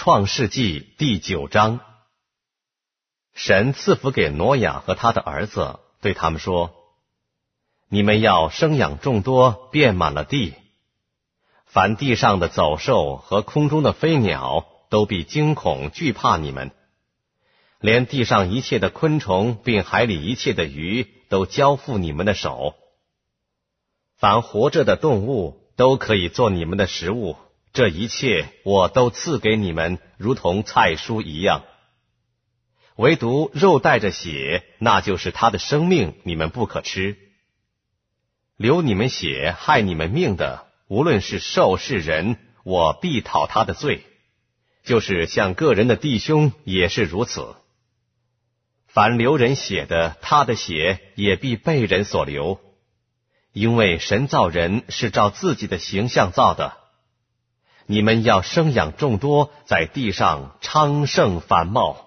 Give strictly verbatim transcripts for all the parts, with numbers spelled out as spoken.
创世纪第九章。神赐福给挪亚和他的儿子，对他们说：你们要生养众多，遍满了地。凡地上的走兽和空中的飞鸟，都必惊恐惧怕你们。连地上一切的昆虫，并海里一切的鱼，都交付你们的手。凡活着的动物，都可以做你们的食物。这一切我都赐给你们，如同菜蔬一样。唯独肉带着血，那就是他的生命，你们不可吃。流你们血害你们命的，无论是兽是人，我必讨他的罪。就是像个人的弟兄也是如此。凡流人血的，他的血也必被人所流。因为神造人是照自己的形象造的。你们要生养众多，在地上昌盛繁茂。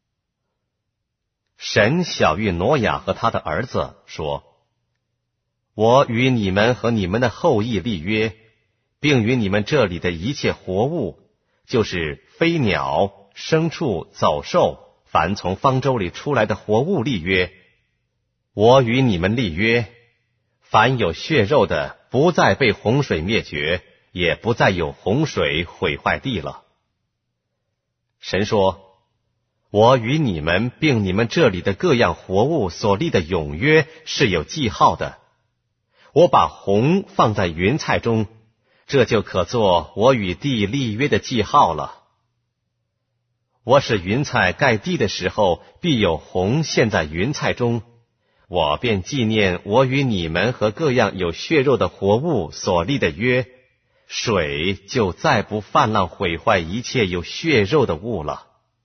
神晓谕挪亚和他的儿子说：我与你们和你们的后裔立约，并与你们这里的一切活物，就是飞鸟、牲畜、走兽，凡从方舟里出来的活物立约。我与你们立约，凡有血肉的，不再被洪水灭绝，也不再有洪水毁坏地了。神说：我与你们并你们这里的各样活物所立的永约是有记号的。我把虹放在云彩中，这就可做我与地立约的记号了。我使云彩盖地的时候，必有虹现在云彩中，我便纪念我与你们和各样有血肉的活物所立的约，水就再不泛滥毁坏一切有血肉的物了。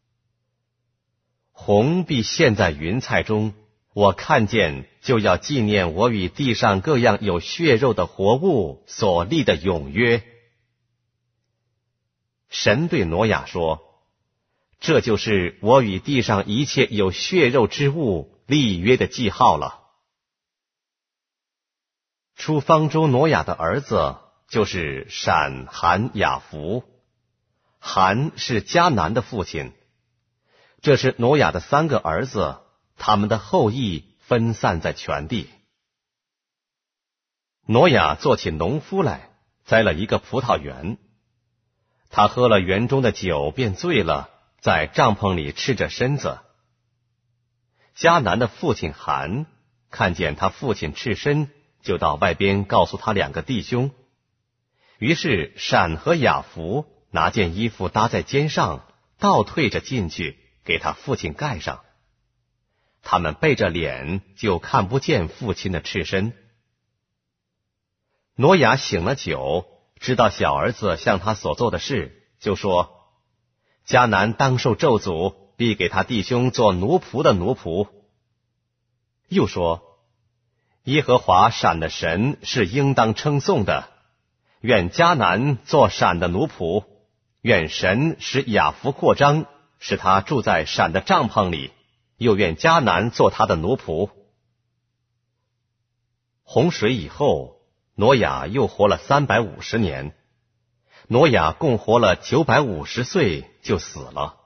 虹必现在云彩中，我看见就要纪念我与地上各样有血肉的活物所立的永约。神对挪亚说：这就是我与地上一切有血肉之物立约的记号了。出方舟挪亚的儿子就是闪、含、雅弗。含是迦南的父亲。这是挪亚的三个儿子，他们的后裔分散在全地。挪亚做起农夫来，栽了一个葡萄园。他喝了园中的酒，便醉了，在帐篷里赤着身子。迦南的父亲含看见他父亲赤身，就到外边告诉他两个弟兄。于是闪和雅弗拿件衣服搭在肩上，倒退着进去，给他父亲盖上。他们背着脸，就看不见父亲的赤身。挪亚醒了酒，知道小儿子向他所做的事，就说：迦南当受咒诅，必给他弟兄做奴仆的奴仆。又说：耶和华闪的神是应当称颂的，愿迦南做闪的奴仆，愿神使雅弗扩张，使他住在闪的帐篷里，又愿迦南做他的奴仆。洪水以后，挪亚又活了三百五十年。挪亚共活了九百五十岁，就死了。